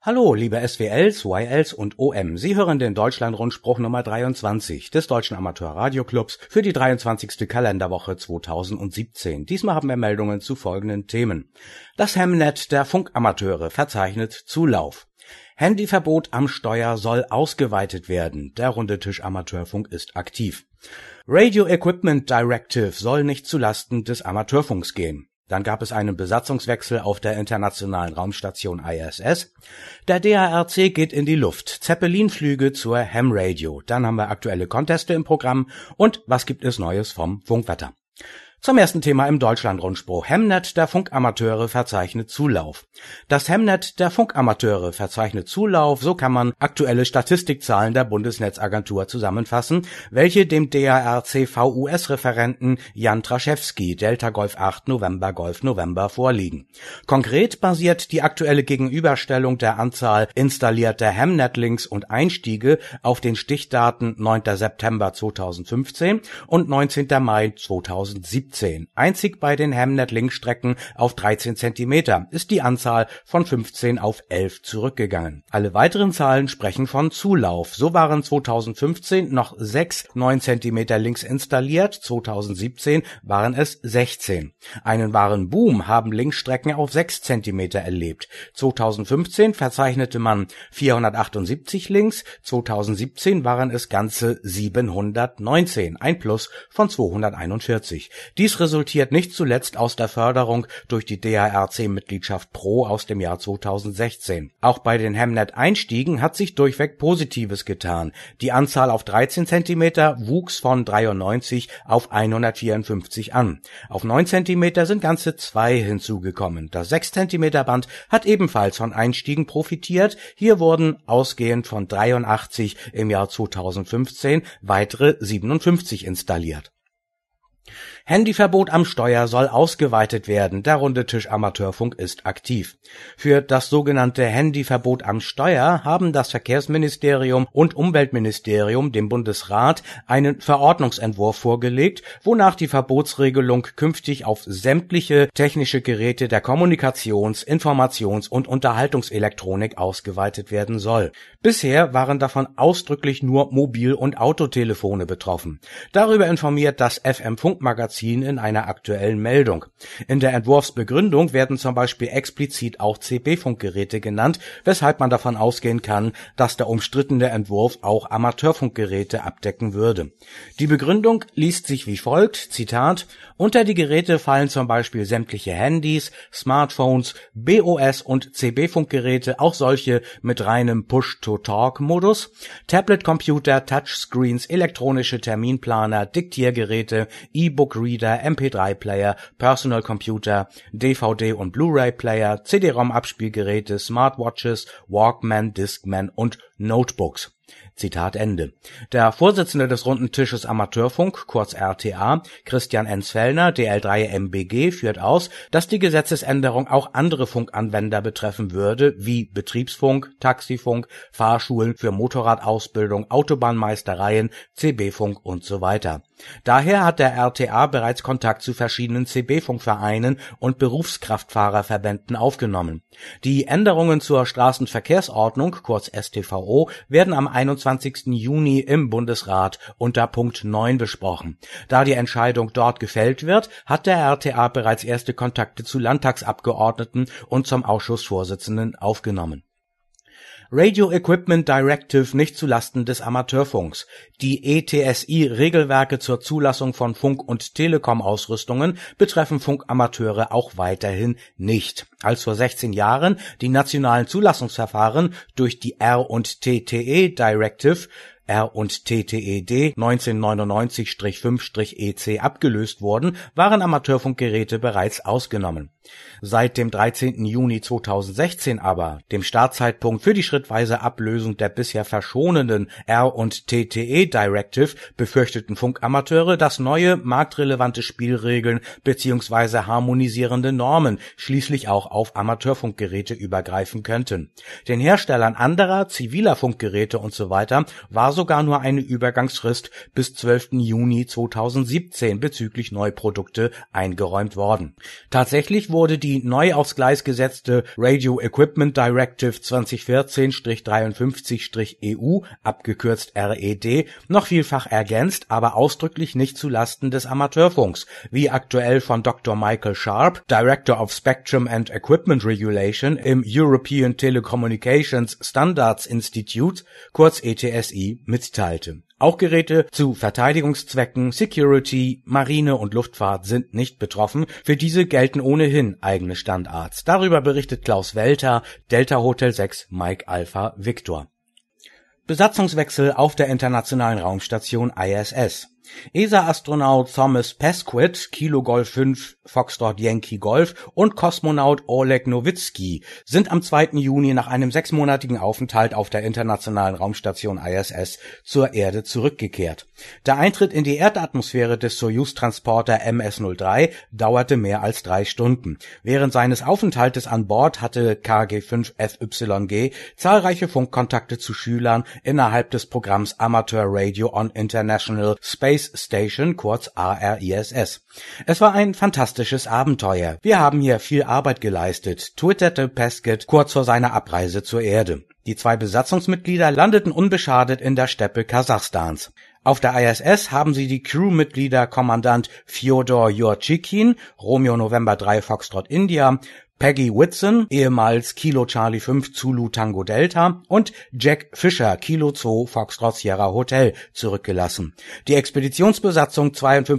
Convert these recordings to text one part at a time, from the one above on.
Hallo, liebe SWLs, YLs und OM. Sie hören den Deutschlandrundspruch Nummer 23 des Deutschen Amateurradioclubs für die 23. Kalenderwoche 2017. Diesmal haben wir Meldungen zu folgenden Themen. Das Hemnet der Funkamateure verzeichnet Zulauf. Handyverbot am Steuer soll ausgeweitet werden. Der runde Tisch Amateurfunk ist aktiv. Radio Equipment Directive soll nicht zulasten des Amateurfunks gehen. Dann gab es einen Besatzungswechsel auf der internationalen Raumstation ISS. Der DARC geht in die Luft. Zeppelinflüge zur Ham Radio. Dann haben wir aktuelle Conteste im Programm. Und was gibt es Neues vom Funkwetter? Zum ersten Thema im Deutschlandrundspruch. Hemnet der Funkamateure verzeichnet Zulauf. Das Hemnet der Funkamateure verzeichnet Zulauf, so kann man aktuelle Statistikzahlen der Bundesnetzagentur zusammenfassen, welche dem DARC-VUS-Referenten Jan Traschewski, Delta Golf 8 November Golf November vorliegen. Konkret basiert die aktuelle Gegenüberstellung der Anzahl installierter Hemnet-Links und Einstiege auf den Stichdaten 9. September 2015 und 19. Mai 2017. Einzig bei den Hemnet-Link-Strecken auf 13 cm ist die Anzahl von 15 auf 11 zurückgegangen. Alle weiteren Zahlen sprechen von Zulauf. So waren 2015 noch 6 9 cm Links installiert, 2017 waren es 16. Einen wahren Boom haben Linkstrecken auf 6 cm erlebt. 2015 verzeichnete man 478 Links, 2017 waren es ganze 719, ein Plus von 241. Dies resultiert nicht zuletzt aus der Förderung durch die DARC-Mitgliedschaft Pro aus dem Jahr 2016. Auch bei den Hemnet-Einstiegen hat sich durchweg Positives getan. Die Anzahl auf 13 cm wuchs von 93 auf 154 an. Auf 9 cm sind ganze 2 hinzugekommen. Das 6 cm Band hat ebenfalls von Einstiegen profitiert. Hier wurden ausgehend von 83 im Jahr 2015 weitere 57 installiert. Handyverbot am Steuer soll ausgeweitet werden. Der runde Tisch Amateurfunk ist aktiv. Für das sogenannte Handyverbot am Steuer haben das Verkehrsministerium und Umweltministerium dem Bundesrat einen Verordnungsentwurf vorgelegt, wonach die Verbotsregelung künftig auf sämtliche technische Geräte der Kommunikations-, Informations- und Unterhaltungselektronik ausgeweitet werden soll. Bisher waren davon ausdrücklich nur Mobil- und Autotelefone betroffen. Darüber informiert das FM-Funkmagazin in einer aktuellen Meldung. In der Entwurfsbegründung werden zum Beispiel explizit auch CB-Funkgeräte genannt, weshalb man davon ausgehen kann, dass der umstrittene Entwurf auch Amateurfunkgeräte abdecken würde. Die Begründung liest sich wie folgt, Zitat: Unter die Geräte fallen zum Beispiel sämtliche Handys, Smartphones, BOS- und CB-Funkgeräte, auch solche mit reinem Push-to-Talk-Modus, Tablet-Computer, Touchscreens, elektronische Terminplaner, Diktiergeräte, E-Book-Reader, MP3-Player, Personal Computer, DVD- und Blu-ray-Player, CD-ROM-Abspielgeräte, Smartwatches, Walkman, Discman und Notebooks. Zitat Ende. Der Vorsitzende des runden Tisches Amateurfunk, kurz RTA, Christian Enzfellner, DL3MBG, führt aus, dass die Gesetzesänderung auch andere Funkanwender betreffen würde, wie Betriebsfunk, Taxifunk, Fahrschulen für Motorradausbildung, Autobahnmeistereien, CB-Funk und so weiter. Daher hat der RTA bereits Kontakt zu verschiedenen CB-Funkvereinen und Berufskraftfahrerverbänden aufgenommen. Die Änderungen zur Straßenverkehrsordnung, kurz StVO, werden am 21. Juni im Bundesrat unter Punkt 9 besprochen. Da die Entscheidung dort gefällt wird, hat der RTA bereits erste Kontakte zu Landtagsabgeordneten und zum Ausschussvorsitzenden aufgenommen. Radio Equipment Directive nicht zulasten des Amateurfunks. Die ETSI-Regelwerke zur Zulassung von Funk- und Telekom-Ausrüstungen betreffen Funkamateure auch weiterhin nicht. Als vor 16 Jahren die nationalen Zulassungsverfahren durch die R&TTE Directive R&TTED 1999-5-EC abgelöst wurden, waren Amateurfunkgeräte bereits ausgenommen. Seit dem 13. Juni 2016 aber, dem Startzeitpunkt für die schrittweise Ablösung der bisher verschonenden R&TTE Directive, befürchteten Funkamateure, dass neue marktrelevante Spielregeln bzw. harmonisierende Normen schließlich auch auf Amateurfunkgeräte übergreifen könnten. Den Herstellern anderer, ziviler Funkgeräte usw. war sogar nur eine Übergangsfrist bis 12. Juni 2017 bezüglich Neuprodukte eingeräumt worden. Tatsächlich wurde die neu aufs Gleis gesetzte Radio Equipment Directive 2014-53-EU, abgekürzt RED, noch vielfach ergänzt, aber ausdrücklich nicht zulasten des Amateurfunks, wie aktuell von Dr. Michael Sharp, Director of Spectrum and Equipment Regulation im European Telecommunications Standards Institute, kurz ETSI, mitteilte. Auch Geräte zu Verteidigungszwecken, Security, Marine und Luftfahrt sind nicht betroffen. Für diese gelten ohnehin eigene Standards. Darüber berichtet Klaus Welter, Delta Hotel 6 Mike Alpha Victor. Besatzungswechsel auf der Internationalen Raumstation ISS. ESA-Astronaut Thomas Pesquet, Kilo Golf 5, Foxtrot Yankee Golf und Kosmonaut Oleg Nowitzki sind am 2. Juni nach einem 6-monatigen Aufenthalt auf der Internationalen Raumstation ISS zur Erde zurückgekehrt. Der Eintritt in die Erdatmosphäre des Soyuz-Transporter MS-03 dauerte mehr als 3 Stunden. Während seines Aufenthaltes an Bord hatte KG-5FYG zahlreiche Funkkontakte zu Schülern innerhalb des Programms Amateur Radio on International Space Station, kurz ARISS. Es war ein fantastisches Abenteuer. Wir haben hier viel Arbeit geleistet, twitterte Pesquet kurz vor seiner Abreise zur Erde. Die 2 Besatzungsmitglieder landeten unbeschadet in der Steppe Kasachstans. Auf der ISS haben sie die Crewmitglieder Kommandant Fjodor Jurchikin, Romeo November 3 Foxtrot India, Peggy Whitson, ehemals Kilo Charlie 5 Zulu Tango Delta und Jack Fisher, Kilo 2 Foxtrot Sierra Hotel zurückgelassen. Die Expeditionsbesatzung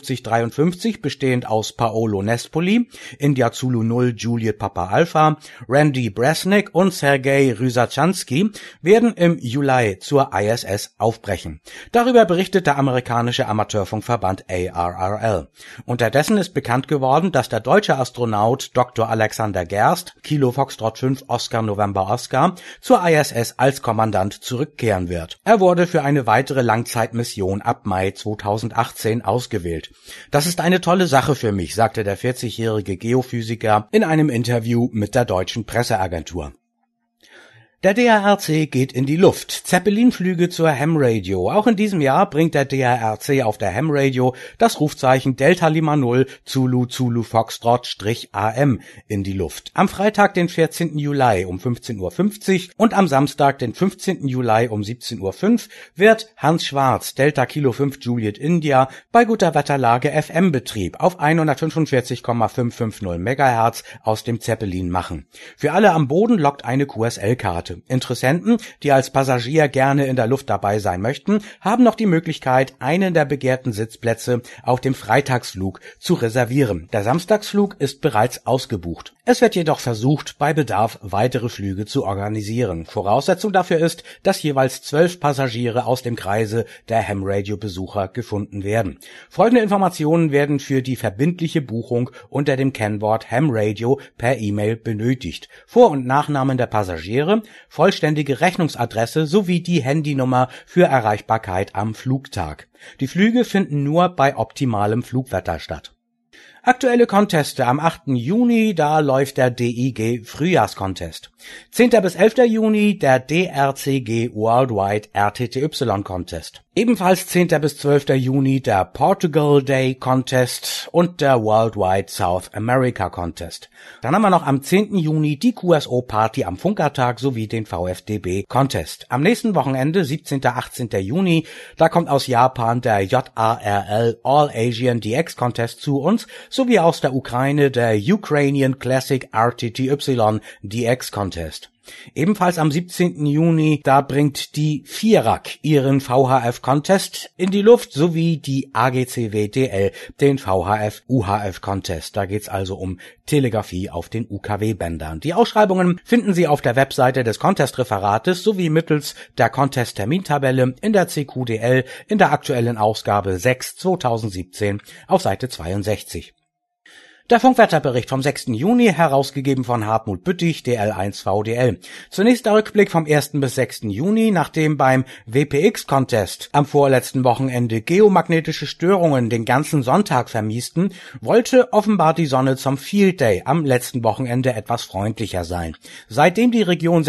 5253, bestehend aus Paolo Nespoli, India Zulu 0 Juliet Papa Alpha, Randy Bresnik und Sergei Rysachansky, werden im Juli zur ISS aufbrechen. Darüber berichtet der amerikanische Amateurfunkverband ARRL. Unterdessen ist bekannt geworden, dass der deutsche Astronaut Dr. Alexander Gerst, Kilo Foxtrot 5 Oscar November Oscar, zur ISS als Kommandant zurückkehren wird. Er wurde für eine weitere Langzeitmission ab Mai 2018 ausgewählt. Das ist eine tolle Sache für mich, sagte der 40-jährige Geophysiker in einem Interview mit der deutschen Presseagentur. Der DARC geht in die Luft. Zeppelinflüge zur Ham Radio. Auch in diesem Jahr bringt der DARC auf der Ham Radio das Rufzeichen Delta Lima 0 Zulu Zulu Foxtrot -AM in die Luft. Am Freitag, den 14. Juli um 15:50 Uhr und am Samstag, den 15. Juli um 17:05 Uhr wird Hans Schwarz, Delta Kilo 5 Juliet India, bei guter Wetterlage FM-Betrieb auf 145,550 MHz aus dem Zeppelin machen. Für alle am Boden lockt eine QSL-Karte. Interessenten, die als Passagier gerne in der Luft dabei sein möchten, haben noch die Möglichkeit, einen der begehrten Sitzplätze auf dem Freitagsflug zu reservieren. Der Samstagsflug ist bereits ausgebucht. Es wird jedoch versucht, bei Bedarf weitere Flüge zu organisieren. Voraussetzung dafür ist, dass jeweils 12 Passagiere aus dem Kreise der Ham Radio Besucher gefunden werden. Folgende Informationen werden für die verbindliche Buchung unter dem Kennwort Ham Radio per E-Mail benötigt. Vor- und Nachnamen der Passagiere, vollständige Rechnungsadresse sowie die Handynummer für Erreichbarkeit am Flugtag. Die Flüge finden nur bei optimalem Flugwetter statt. Aktuelle Conteste am 8. Juni, da läuft der DIG Frühjahrscontest. 10. bis 11. Juni der DRCG Worldwide RTTY Contest. Ebenfalls 10. bis 12. Juni der Portugal Day Contest und der Worldwide South America Contest. Dann haben wir noch am 10. Juni die QSO Party am Funkertag sowie den VfDB Contest. Am nächsten Wochenende, 17. 18. Juni, da kommt aus Japan der JARL All Asian DX Contest zu uns, sowie aus der Ukraine der Ukrainian Classic RTTY DX Contest. Ebenfalls am 17. Juni, da bringt die FIRAC ihren VHF-Contest in die Luft, sowie die AGCW-DL den VHF-UHF-Contest. Da geht's also um Telegrafie auf den UKW-Bändern. Die Ausschreibungen finden Sie auf der Webseite des Contest-Referates sowie mittels der Contest-Termintabelle in der CQDL in der aktuellen Ausgabe 6 2017 auf Seite 62. Der Funkwetterbericht vom 6. Juni, herausgegeben von Hartmut Büttich, DL1VDL. Zunächst der Rückblick vom 1. bis 6. Juni, nachdem beim WPX-Contest am vorletzten Wochenende geomagnetische Störungen den ganzen Sonntag vermiesten, wollte offenbar die Sonne zum Field Day am letzten Wochenende etwas freundlicher sein. Seitdem die Region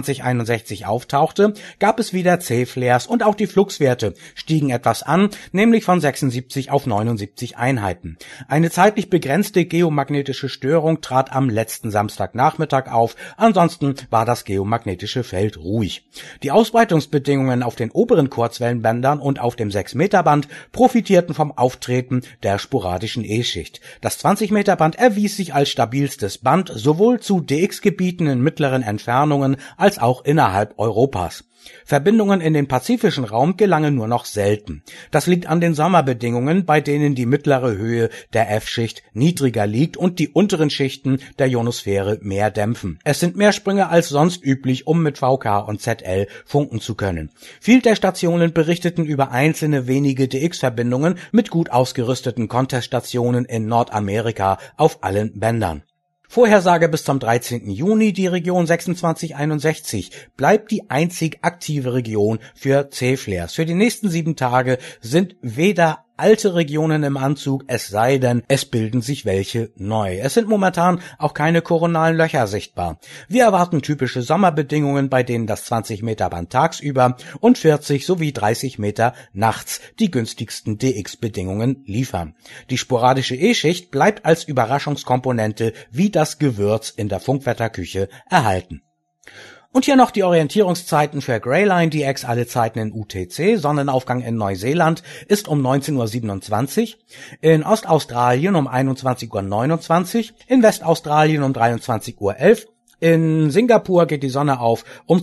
2661 auftauchte, gab es wieder C-Flares und auch die Fluxwerte stiegen etwas an, nämlich von 76 auf 79 Einheiten. Eine zeitlich begrenzte geomagnetische Störung trat am letzten Samstagnachmittag auf, ansonsten war das geomagnetische Feld ruhig. Die Ausbreitungsbedingungen auf den oberen Kurzwellenbändern und auf dem 6-Meter-Band profitierten vom Auftreten der sporadischen E-Schicht. Das 20-Meter-Band erwies sich als stabilstes Band sowohl zu DX-Gebieten in mittleren Entfernungen als auch innerhalb Europas. Verbindungen in den pazifischen Raum gelangen nur noch selten. Das liegt an den Sommerbedingungen, bei denen die mittlere Höhe der F-Schicht niedriger liegt und die unteren Schichten der Ionosphäre mehr dämpfen. Es sind mehr Sprünge als sonst üblich, um mit VK und ZL funken zu können. Viele der Stationen berichteten über einzelne wenige DX-Verbindungen mit gut ausgerüsteten Contest-Stationen in Nordamerika auf allen Bändern. Vorhersage bis zum 13. Juni, die Region 2661 bleibt die einzig aktive Region für C-Flares. Für die nächsten 7 Tage sind weder alte Regionen im Anzug, es sei denn, es bilden sich welche neu. Es sind momentan auch keine koronalen Löcher sichtbar. Wir erwarten typische Sommerbedingungen, bei denen das 20-Meter-Band tagsüber und 40 sowie 30 Meter nachts die günstigsten DX-Bedingungen liefern. Die sporadische E-Schicht bleibt als Überraschungskomponente wie das Gewürz in der Funkwetterküche erhalten. Und hier noch die Orientierungszeiten für Greyline DX, alle Zeiten in UTC. Sonnenaufgang in Neuseeland ist um 19:27 Uhr, in Ostaustralien um 21:29 Uhr, in Westaustralien um 23:11 Uhr, in Singapur geht die Sonne auf um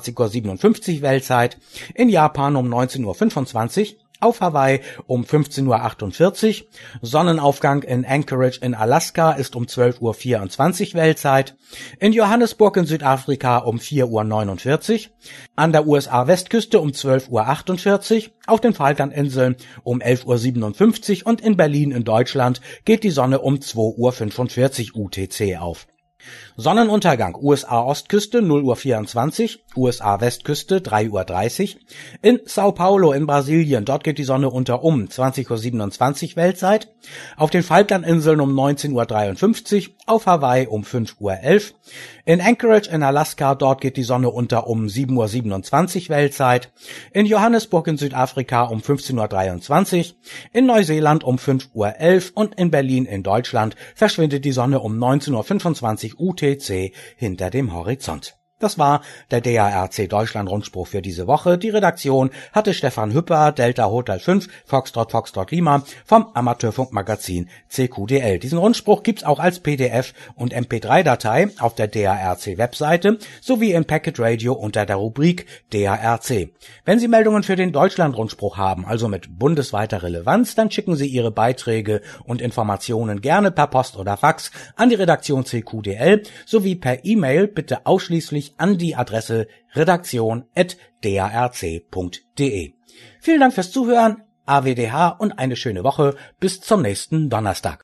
22:57 Uhr Weltzeit, in Japan um 19:25 Uhr, auf Hawaii um 15:48 Uhr, Sonnenaufgang in Anchorage in Alaska ist um 12:24 Uhr Weltzeit, in Johannesburg in Südafrika um 4:49 Uhr, an der USA-Westküste um 12:48 Uhr, auf den Falklandinseln um 11:57 Uhr und in Berlin in Deutschland geht die Sonne um 2:45 Uhr UTC auf. Sonnenuntergang USA-Ostküste 0:24 Uhr, USA-Westküste 3:30 Uhr, in Sao Paulo in Brasilien, dort geht die Sonne unter um 20:27 Uhr Weltzeit, auf den Falklandinseln um 19:53 Uhr, auf Hawaii um 5:11 Uhr, in Anchorage in Alaska, dort geht die Sonne unter um 7:27 Uhr Weltzeit, in Johannesburg in Südafrika um 15:23 Uhr, in Neuseeland um 5:11 Uhr und in Berlin in Deutschland verschwindet die Sonne um 19:25 Uhr UTC hinter dem Horizont. Das war der DARC Deutschland Rundspruch für diese Woche. Die Redaktion hatte Stefan Hüpper, Delta Hotel 5, Foxtrot Lima vom Amateurfunkmagazin CQDL. Diesen Rundspruch gibt's auch als PDF und MP3-Datei auf der DARC-Webseite sowie im Packet Radio unter der Rubrik DARC. Wenn Sie Meldungen für den Deutschland-Rundspruch haben, also mit bundesweiter Relevanz, dann schicken Sie Ihre Beiträge und Informationen gerne per Post oder Fax an die Redaktion CQDL sowie per E-Mail, bitte ausschließlich an die Adresse redaktion@darc.de. Vielen Dank fürs Zuhören, AWDH und eine schöne Woche. Bis zum nächsten Donnerstag.